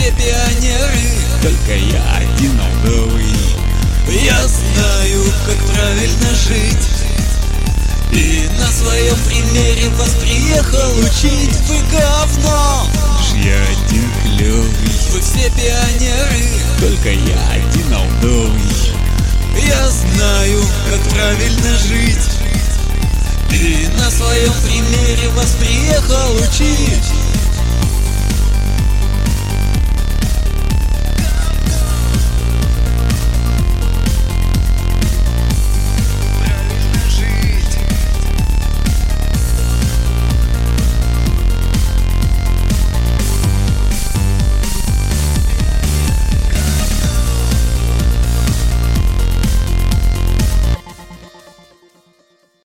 все пионеры, только я один новый. Я знаю, как правильно жить, и на своем примере вас приехал учить. Вы говно, Я один клёвый, вы все пионеры, только я один новый. я знаю, как правильно жить, и на своем примере вас приехал учить.